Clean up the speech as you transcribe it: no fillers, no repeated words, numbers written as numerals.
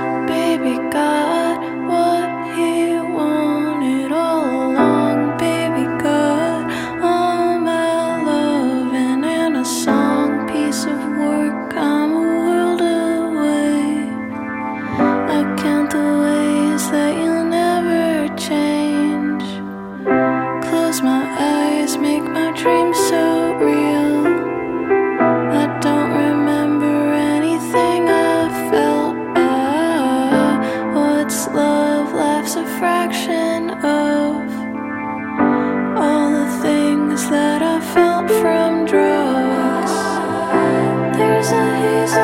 Baby got what he wanted all along. Baby got all my love, and in a song, piece of work, I'm a world away. I count the ways that you'll never change. Close my eyes, make my dreams so real. I don't remember anything I felt. What's love? Life's a fraction of all the things that I felt from drugs. There's a haze